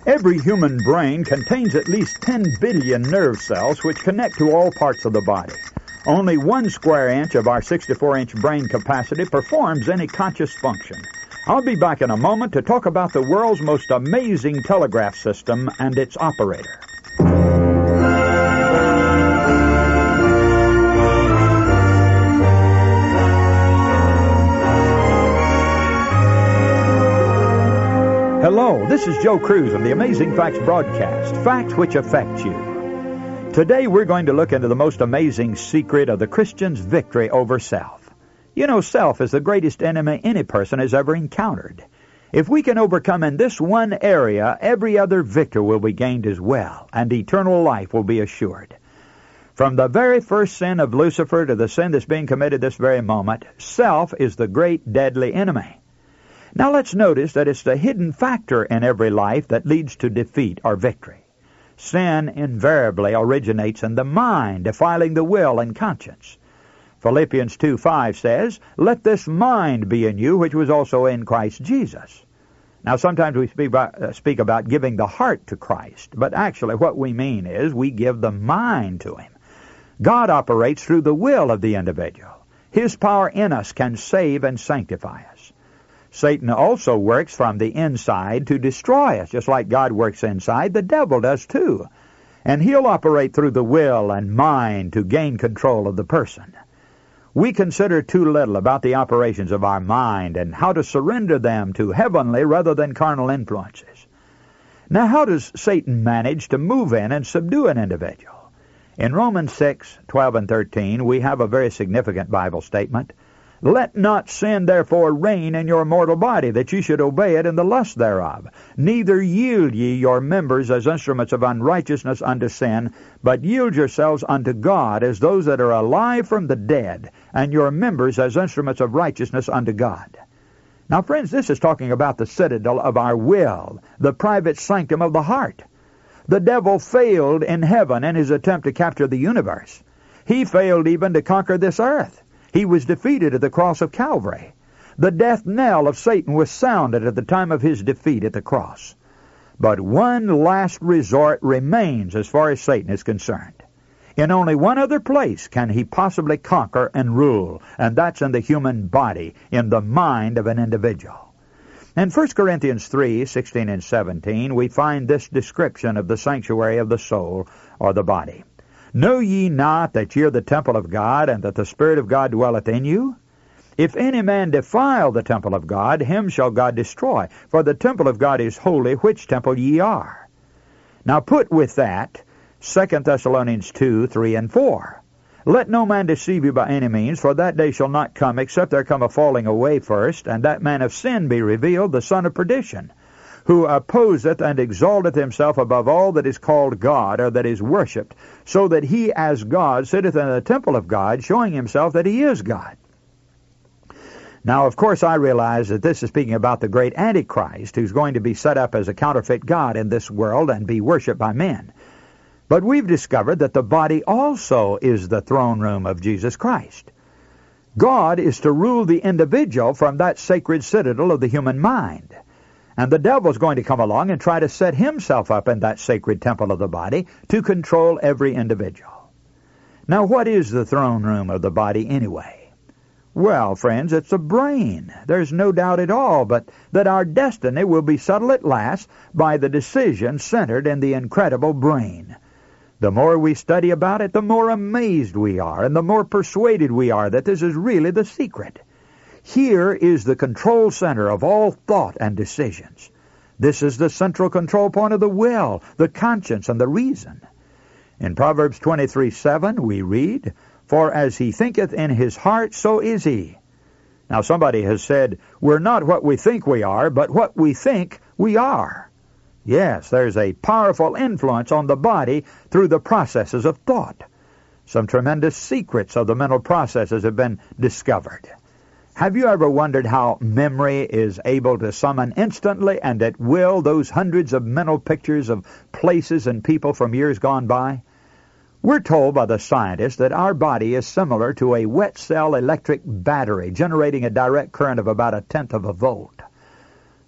Every human brain contains at least 10 billion nerve cells which connect to all parts of the body. Only 1 square inch of our 64-inch brain capacity performs any conscious function. I'll be back in a moment to talk about the world's most amazing telegraph system and its operator. Hello, this is Joe Cruz of the Amazing Facts broadcast, facts which affect you. Today we're going to look into the most amazing secret of the Christian's victory over self. You know, self is the greatest enemy any person has ever encountered. If we can overcome in this one area, every other victory will be gained as well, and eternal life will be assured. From the very first sin of Lucifer to the sin that's being committed this very moment, self is the great deadly enemy. Now let's notice that it's the hidden factor in every life that leads to defeat or victory. Sin invariably originates in the mind, defiling the will and conscience. Philippians 2:5 says, "Let this mind be in you, which was also in Christ Jesus." Now sometimes we speak about giving the heart to Christ, but actually what we mean is we give the mind to Him. God operates through the will of the individual. His power in us can save and sanctify us. Satan also works from the inside to destroy us. Just like God works inside, the devil does too. And he'll operate through the will and mind to gain control of the person. We consider too little about the operations of our mind and how to surrender them to heavenly rather than carnal influences. Now, how does Satan manage to move in and subdue an individual? In Romans 6:12 and 13, we have a very significant Bible statement. "Let not sin therefore reign in your mortal body, that ye should obey it in the lust thereof. Neither yield ye your members as instruments of unrighteousness unto sin, but yield yourselves unto God as those that are alive from the dead, and your members as instruments of righteousness unto God." Now, friends, this is talking about the citadel of our will, the private sanctum of the heart. The devil failed in heaven in his attempt to capture the universe. He failed even to conquer this earth. He was defeated at the cross of Calvary. The death knell of Satan was sounded at the time of his defeat at the cross. But one last resort remains as far as Satan is concerned. In only one other place can he possibly conquer and rule, and that's in the human body, in the mind of an individual. In 1 Corinthians 3:16 and 17, we find this description of the sanctuary of the soul or the body. "Know ye not that ye are the temple of God, and that the Spirit of God dwelleth in you? If any man defile the temple of God, him shall God destroy. For the temple of God is holy, which temple ye are." Now put with that 2 Thessalonians 2:3 and 4. "Let no man deceive you by any means, for that day shall not come, except there come a falling away first, and that man of sin be revealed, the son of perdition, who opposeth and exalteth himself above all that is called God, or that is worshipped, so that he as God sitteth in the temple of God, showing himself that he is God." Now, of course, I realize that this is speaking about the great Antichrist, who's going to be set up as a counterfeit God in this world and be worshipped by men. But we've discovered that the body also is the throne room of Jesus Christ. God is to rule the individual from that sacred citadel of the human mind. And the devil's going to come along and try to set himself up in that sacred temple of the body to control every individual. Now, what is the throne room of the body anyway? Well, friends, it's the brain. There's no doubt at all but that our destiny will be settled at last by the decision centered in the incredible brain. The more we study about it, the more amazed we are, and the more persuaded we are that this is really the secret. Here is the control center of all thought and decisions. This is the central control point of the will, the conscience, and the reason. In Proverbs 23:7 we read, "For as he thinketh in his heart, so is he." Now somebody has said, we're not what we think we are, but what we think we are. Yes, there's a powerful influence on the body through the processes of thought. Some tremendous secrets of the mental processes have been discovered. Have you ever wondered how memory is able to summon instantly and at will those hundreds of mental pictures of places and people from years gone by? We're told by the scientists that our body is similar to a wet cell electric battery generating a direct current of about 1/10 of a volt.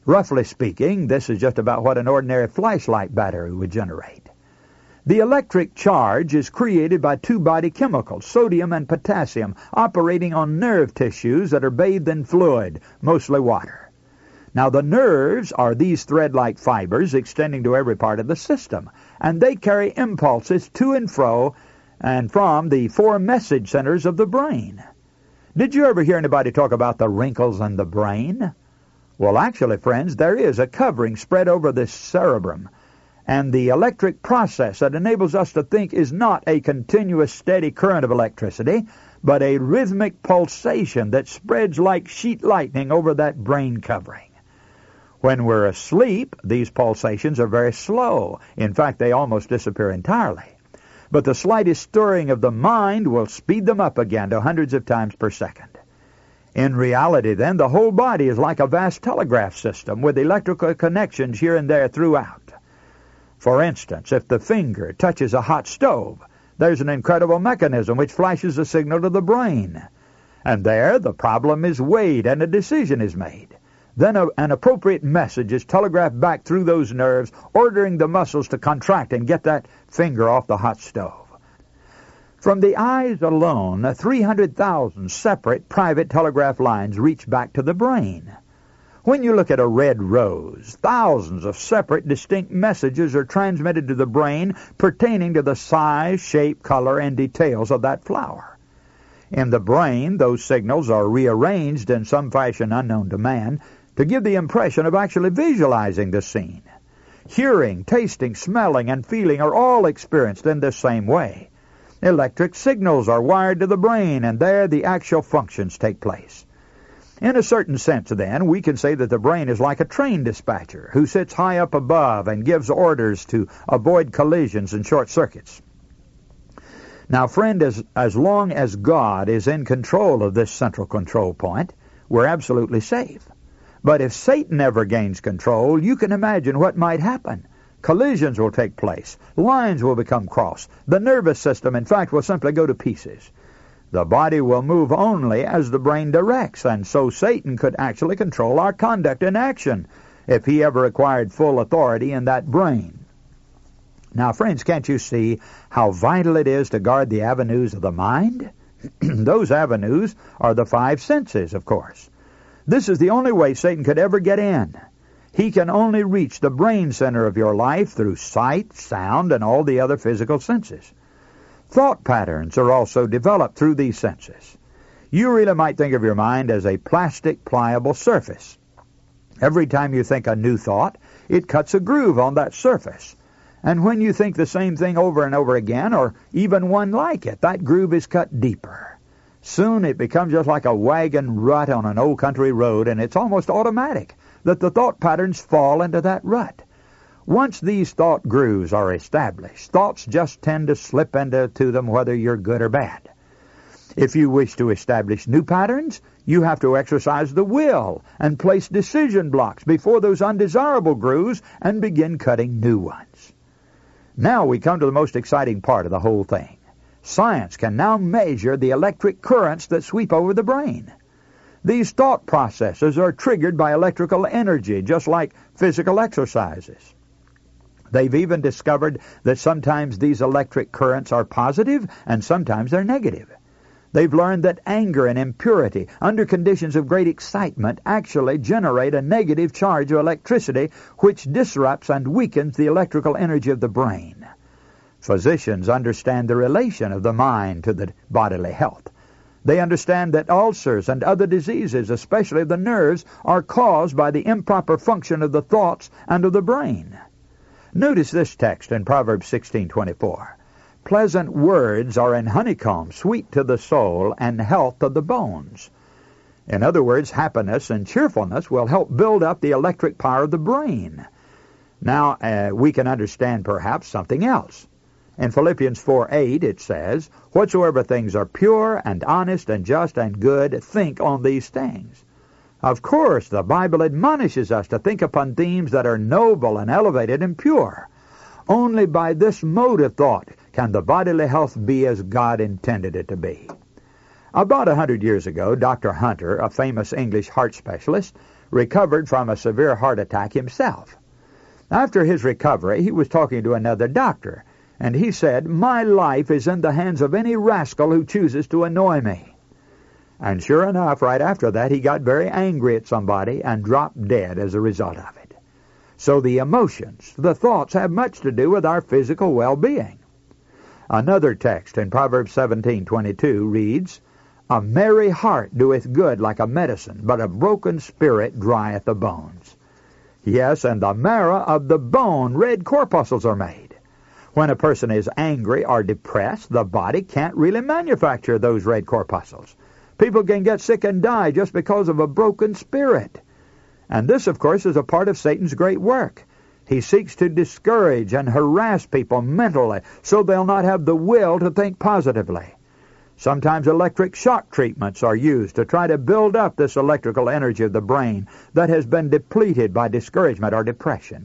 Roughly speaking, this is just about what an ordinary flashlight battery would generate. The electric charge is created by two body chemicals, sodium and potassium, operating on nerve tissues that are bathed in fluid, mostly water. Now, the nerves are these thread-like fibers extending to every part of the system, and they carry impulses to and fro and from the four message centers of the brain. Did you ever hear anybody talk about the wrinkles in the brain? Well, actually, friends, there is a covering spread over the cerebrum, and the electric process that enables us to think is not a continuous steady current of electricity, but a rhythmic pulsation that spreads like sheet lightning over that brain covering. When we're asleep, these pulsations are very slow. In fact, they almost disappear entirely. But the slightest stirring of the mind will speed them up again to hundreds of times per second. In reality, then, the whole body is like a vast telegraph system with electrical connections here and there throughout. For instance, if the finger touches a hot stove, there's an incredible mechanism which flashes a signal to the brain. And there, the problem is weighed and a decision is made. Then an appropriate message is telegraphed back through those nerves, ordering the muscles to contract and get that finger off the hot stove. From the eyes alone, 300,000 separate private telegraph lines reach back to the brain. When you look at a red rose, thousands of separate, distinct messages are transmitted to the brain pertaining to the size, shape, color, and details of that flower. In the brain, those signals are rearranged in some fashion unknown to man to give the impression of actually visualizing the scene. Hearing, tasting, smelling, and feeling are all experienced in this same way. Electric signals are wired to the brain, and there the actual functions take place. In a certain sense, then, we can say that the brain is like a train dispatcher who sits high up above and gives orders to avoid collisions and short circuits. Now, friend, as long as God is in control of this central control point, we're absolutely safe. But if Satan ever gains control, you can imagine what might happen. Collisions will take place. Lines will become crossed. The nervous system, in fact, will simply go to pieces. The body will move only as the brain directs, and so Satan could actually control our conduct and action if he ever acquired full authority in that brain. Now, friends, can't you see how vital it is to guard the avenues of the mind? Those avenues are the five senses, of course. This is the only way Satan could ever get in. He can only reach the brain center of your life through sight, sound, and all the other physical senses. Thought patterns are also developed through these senses. You really might think of your mind as a plastic, pliable surface. Every time you think a new thought, it cuts a groove on that surface. And when you think the same thing over and over again, or even one like it, that groove is cut deeper. Soon it becomes just like a wagon rut on an old country road, and it's almost automatic that the thought patterns fall into that rut. Once these thought grooves are established, thoughts just tend to slip into them whether you're good or bad. If you wish to establish new patterns, you have to exercise the will and place decision blocks before those undesirable grooves and begin cutting new ones. Now we come to the most exciting part of the whole thing. Science can now measure the electric currents that sweep over the brain. These thought processes are triggered by electrical energy, just like physical exercises. They've even discovered that sometimes these electric currents are positive and sometimes they're negative. They've learned that anger and impurity, under conditions of great excitement, actually generate a negative charge of electricity which disrupts and weakens the electrical energy of the brain. Physicians understand the relation of the mind to the bodily health. They understand that ulcers and other diseases, especially the nerves, are caused by the improper function of the thoughts and of the brain. Notice this text in Proverbs 16:24. Pleasant words are an honeycomb, sweet to the soul, and health to the bones. In other words, happiness and cheerfulness will help build up the electric power of the brain. Now, we can understand perhaps something else. In Philippians 4:8 it says, Whatsoever things are pure and honest and just and good, think on these things. Of course, the Bible admonishes us to think upon themes that are noble and elevated and pure. Only by this mode of thought can the bodily health be as God intended it to be. About 100 years ago, Dr. Hunter, a famous English heart specialist, recovered from a severe heart attack himself. After his recovery, he was talking to another doctor, and he said, "My life is in the hands of any rascal who chooses to annoy me." And sure enough, right after that, he got very angry at somebody and dropped dead as a result of it. So the emotions, the thoughts, have much to do with our physical well-being. Another text in Proverbs 17:22 reads, "A merry heart doeth good like a medicine, but a broken spirit drieth the bones." Yes, and the marrow of the bone red corpuscles are made. When a person is angry or depressed, the body can't really manufacture those red corpuscles. People can get sick and die just because of a broken spirit. And this, of course, is a part of Satan's great work. He seeks to discourage and harass people mentally so they'll not have the will to think positively. Sometimes electric shock treatments are used to try to build up this electrical energy of the brain that has been depleted by discouragement or depression.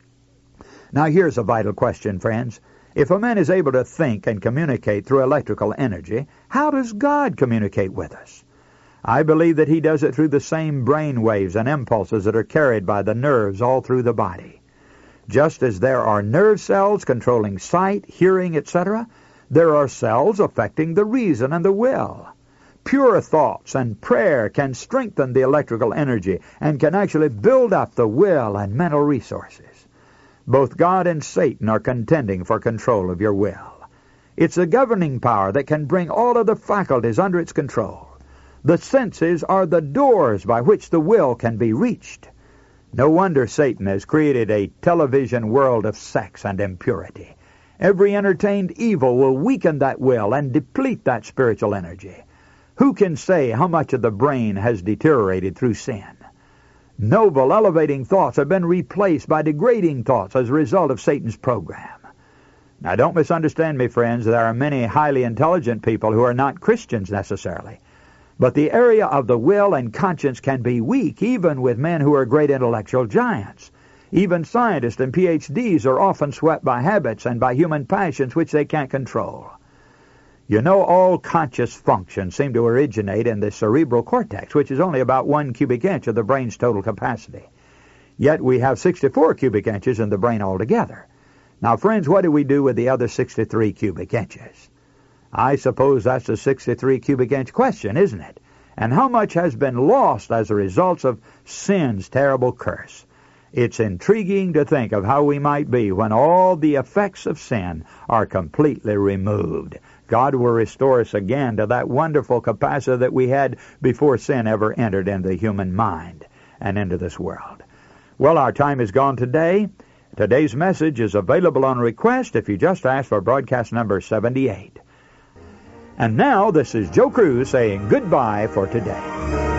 Now here's a vital question, friends. If a man is able to think and communicate through electrical energy, how does God communicate with us? I believe that he does it through the same brain waves and impulses that are carried by the nerves all through the body. Just as there are nerve cells controlling sight, hearing, etc., there are cells affecting the reason and the will. Pure thoughts and prayer can strengthen the electrical energy and can actually build up the will and mental resources. Both God and Satan are contending for control of your will. It's a governing power that can bring all of the faculties under its control. The senses are the doors by which the will can be reached. No wonder Satan has created a television world of sex and impurity. Every entertained evil will weaken that will and deplete that spiritual energy. Who can say how much of the brain has deteriorated through sin? Noble, elevating thoughts have been replaced by degrading thoughts as a result of Satan's program. Now, don't misunderstand me, friends. There are many highly intelligent people who are not Christians necessarily. But the area of the will and conscience can be weak, even with men who are great intellectual giants. Even scientists and PhDs are often swept by habits and by human passions which they can't control. You know, all conscious functions seem to originate in the cerebral cortex, which is only about 1 cubic inch of the brain's total capacity. Yet we have 64 cubic inches in the brain altogether. Now, friends, what do we do with the other 63 cubic inches? I suppose that's a 63 cubic inch question, isn't it? And how much has been lost as a result of sin's terrible curse? It's intriguing to think of how we might be when all the effects of sin are completely removed. God will restore us again to that wonderful capacity that we had before sin ever entered into the human mind and into this world. Well, our time is gone today. Today's message is available on request if you just ask for broadcast number 78. And now, this is Joe Cruz saying goodbye for today.